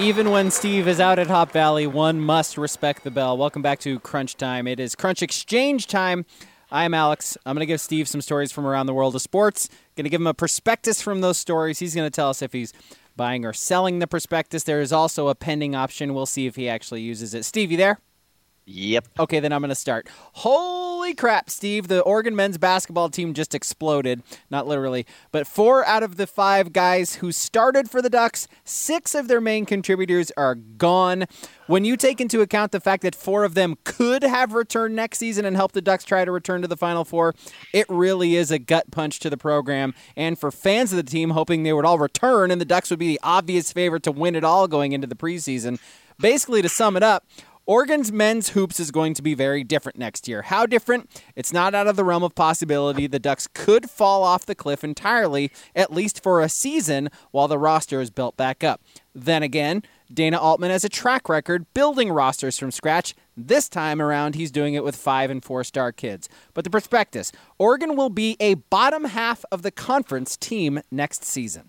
Even when Steve is out at Hop Valley, one must respect the bell. Welcome back to Crunch Time. It is Crunch Exchange time. I'm Alex. I'm going to give Steve some stories from around the world of sports. Going to give him a prospectus from those stories. He's going to tell us if he's buying or selling the prospectus. There is also a pending option. We'll see if he actually uses it. Steve, you there? Yep. Okay, then I'm going to start. Holy crap, Steve. The Oregon men's basketball team just exploded. Not literally, but 4 out of the 5 guys who started for the Ducks, 6 of their main contributors are gone. When you take into account the fact that 4 of them could have returned next season and help the Ducks try to return to the Final Four, it really is a gut punch to the program. And for fans of the team hoping they would all return and the Ducks would be the obvious favorite to win it all going into the preseason. Basically, to sum it up, Oregon's men's hoops is going to be very different next year. How different? It's not out of the realm of possibility. The Ducks could fall off the cliff entirely, at least for a season, while the roster is built back up. Then again, Dana Altman has a track record building rosters from scratch. This time around, he's doing it with 5- and 4-star kids. But the prospectus, Oregon will be a bottom half of the conference team next season.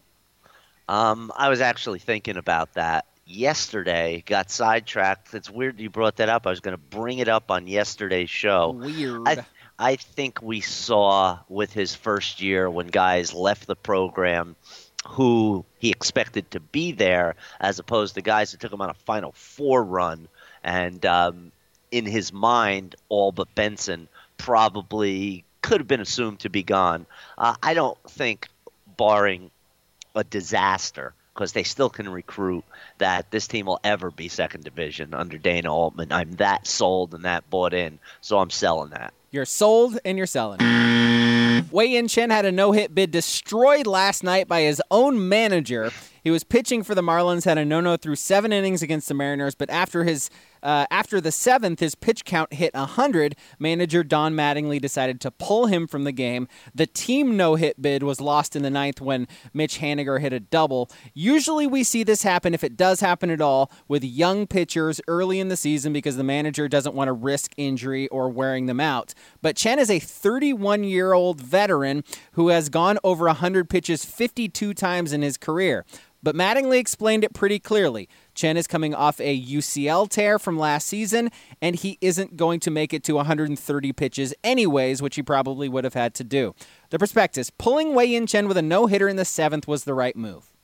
I was actually thinking about that yesterday, got sidetracked. It's weird you brought that up. I was going to bring it up on yesterday's show. Weird. I think we saw with his first year when guys left the program who he expected to be there as opposed to guys who took him on a Final Four run. And in his mind, all but Benson probably could have been assumed to be gone. I don't think, barring a disaster, because they still can recruit, that this team will ever be second division under Dana Altman. I'm that sold and that bought in, so I'm selling that. You're sold and you're selling. Wei-Yin Chen had a no-hit bid destroyed last night by his own manager. He was pitching for the Marlins, had a no-no through 7 innings against the Mariners, but after the 7th, his pitch count hit 100. Manager Don Mattingly decided to pull him from the game. The team no-hit bid was lost in the 9th when Mitch Haniger hit a double. Usually we see this happen, if it does happen at all, with young pitchers early in the season because the manager doesn't want to risk injury or wearing them out. But Chen is a 31-year-old veteran who has gone over 100 pitches 52 times in his career. But Mattingly explained it pretty clearly. Chen is coming off a UCL tear from last season, and he isn't going to make it to 130 pitches anyways, which he probably would have had to do. The prospectus, pulling Wei-Yin Chen with a no-hitter in the 7th was the right move.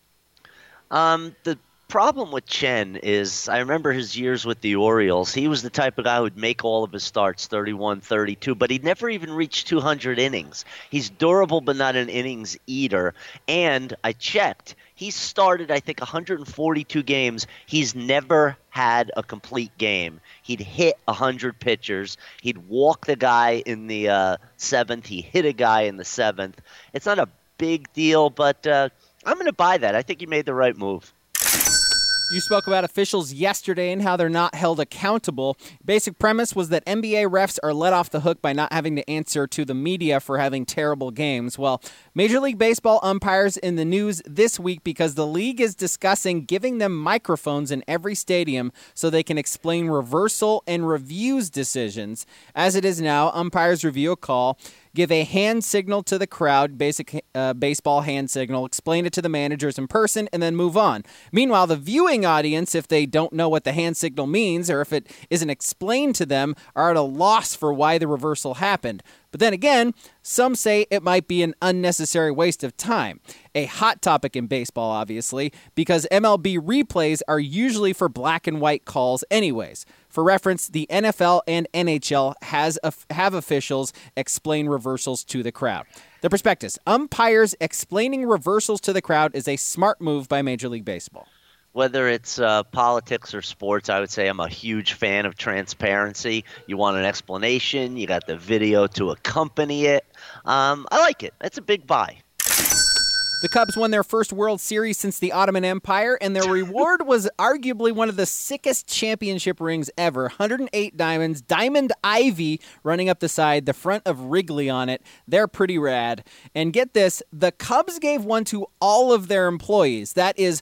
The problem with Chen is, I remember his years with the Orioles. He was the type of guy who would make all of his starts, 31, 32, but he'd never even reached 200 innings. He's durable but not an innings eater. And I checked. He started, I think, 142 games. He's never had a complete game. He'd hit 100 pitchers. He'd walk the guy in the 7th. He hit a guy in the 7th. It's not a big deal, but I'm going to buy that. I think he made the right move. You spoke about officials yesterday and how they're not held accountable. Basic premise was that NBA refs are let off the hook by not having to answer to the media for having terrible games. Well, Major League Baseball umpires in the news this week because the league is discussing giving them microphones in every stadium so they can explain reversal and reviews decisions. As it is now, umpires review a call, give a hand signal to the crowd, basic baseball hand signal, explain it to the managers in person, and then move on. Meanwhile, the viewing audience, if they don't know what the hand signal means or if it isn't explained to them, are at a loss for why the reversal happened. But then again, some say it might be an unnecessary waste of time. A hot topic in baseball, obviously, because MLB replays are usually for black and white calls anyways. For reference, the NFL and NHL have officials explain reversals to the crowd. The prospectus, umpires explaining reversals to the crowd is a smart move by Major League Baseball. Whether it's politics or sports, I would say I'm a huge fan of transparency. You want an explanation. You got the video to accompany it. I like it. That's a big buy. The Cubs won their first World Series since the Ottoman Empire, and their reward was arguably one of the sickest championship rings ever. 108 diamonds, diamond ivy running up the side, the front of Wrigley on it. They're pretty rad. And get this, the Cubs gave one to all of their employees. That is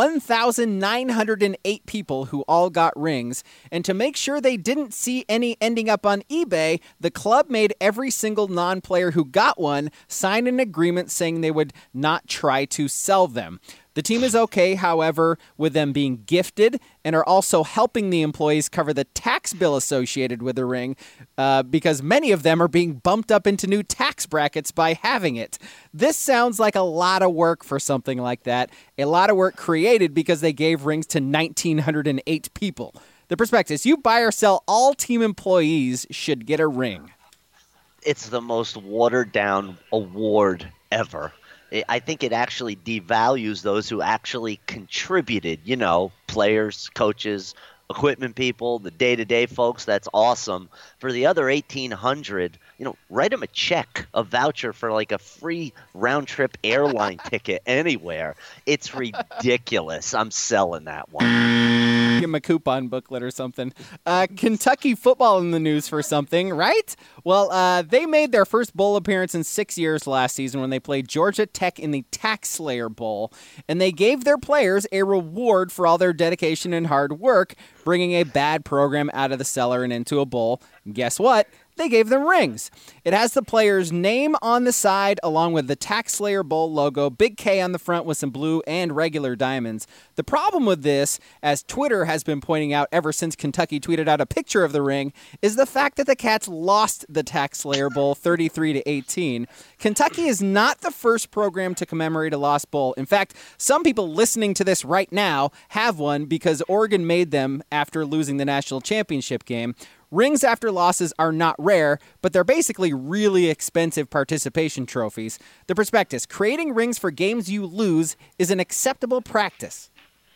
1,908 people who all got rings. And to make sure they didn't see any ending up on eBay, the club made every single non-player who got one sign an agreement saying they would not not try to sell them. The team is okay, however, with them being gifted and are also helping the employees cover the tax bill associated with the ring because many of them are being bumped up into new tax brackets by having it. This sounds like a lot of work for something like that, a lot of work created because they gave rings to 1,908 people. The prospectus, you buy or sell, all team employees should get a ring. It's the most watered-down award ever. I think it actually devalues those who actually contributed, players, coaches, equipment people, the day-to-day folks. That's awesome. For the other 1,800, write them a check, a voucher for like a free round-trip airline ticket anywhere. It's ridiculous. I'm selling that one. Give them a coupon booklet or something. Kentucky football in the news for something, right? Well, they made their first bowl appearance in 6 years last season when they played Georgia Tech in the Tax Slayer Bowl, and they gave their players a reward for all their dedication and hard work, bringing a bad program out of the cellar and into a bowl. And guess what? They gave them rings. It has the player's name on the side along with the Tax Slayer Bowl logo, big K on the front with some blue and regular diamonds. The problem with this, as Twitter has been pointing out ever since Kentucky tweeted out a picture of the ring, is the fact that the Cats lost the Tax Slayer Bowl 33-18. Kentucky is not the first program to commemorate a lost bowl. In fact, some people listening to this right now have one because Oregon made them after losing the national championship game. Rings after losses are not rare, but they're basically really expensive participation trophies. The prospectus, creating rings for games you lose is an acceptable practice.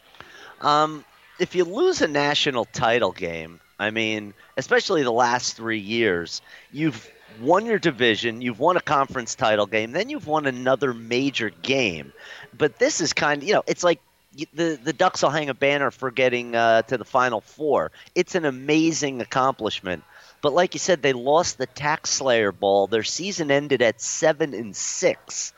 If you lose a national title game, especially the last 3 years, you've won your division, you've won a conference title game, then you've won another major game. But this is it's like the Ducks will hang a banner for getting to the Final Four. It's an amazing accomplishment. But like you said, they lost the Tax Slayer Bowl. Their season ended at 7-6.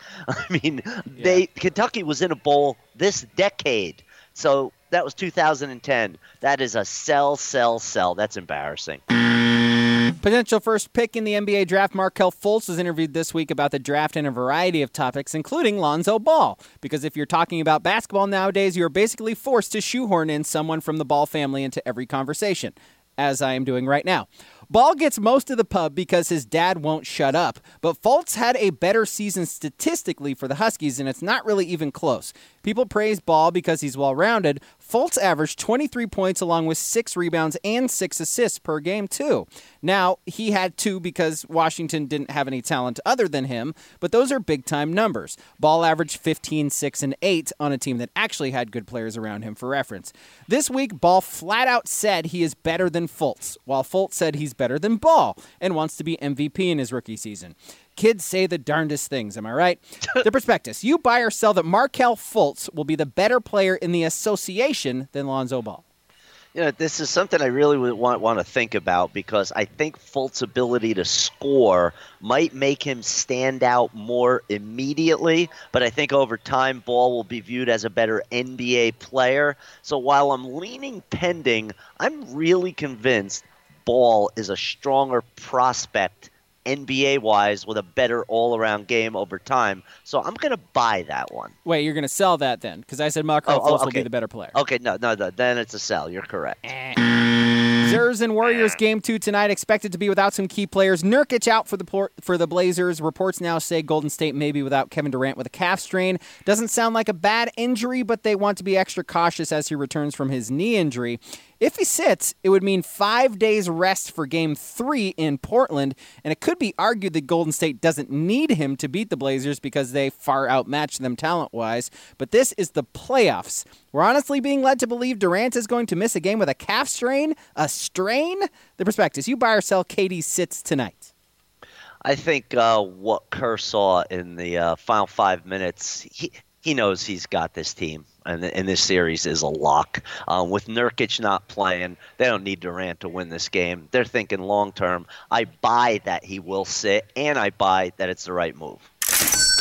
Kentucky was in a bowl this decade. So that was 2010. That is a sell. That's embarrassing. Potential first pick in the NBA draft, Markelle Fultz was interviewed this week about the draft and a variety of topics, including Lonzo Ball. Because if you're talking about basketball nowadays, you're basically forced to shoehorn in someone from the Ball family into every conversation, as I am doing right now. Ball gets most of the pub because his dad won't shut up, but Fultz had a better season statistically for the Huskies, and it's not really even close. People praise Ball because he's well-rounded. Fultz averaged 23 points along with 6 rebounds and 6 assists per game, too. Now, he had 2 because Washington didn't have any talent other than him, but those are big-time numbers. Ball averaged 15, 6, and 8 on a team that actually had good players around him, for reference. This week, Ball flat-out said he is better than Fultz, while Fultz said he's better than Ball and wants to be MVP in his rookie season. Kids say the darndest things, am I right? The prospectus, you buy or sell that Markelle Fultz will be the better player in the association than Lonzo Ball. This is something I really would want to think about because I think Fultz's ability to score might make him stand out more immediately, but I think over time Ball will be viewed as a better NBA player. So while I'm leaning pending, I'm really convinced Ball is a stronger prospect NBA-wise with a better all-around game over time. So I'm going to buy that one. Wait, you're going to sell that then? Because I said Markelle Fultz will be the better player. Okay, no, then it's a sell. You're correct. Blazers and Warriors game 2 tonight, expected to be without some key players. Nurkic out for the Blazers. Reports now say Golden State may be without Kevin Durant with a calf strain. Doesn't sound like a bad injury, but they want to be extra cautious as he returns from his knee injury. If he sits, it would mean 5 days rest for Game 3 in Portland, and it could be argued that Golden State doesn't need him to beat the Blazers because they far outmatch them talent-wise, but this is the playoffs. We're honestly being led to believe Durant is going to miss a game with a calf strain? A strain? The prospectus, you buy or sell KD sits tonight? I think what Kerr saw in the final 5 minutes, he knows he's got this team. And this series is a lock. With Nurkic not playing, they don't need Durant to win this game. They're thinking long term. I buy that he will sit, and I buy that it's the right move.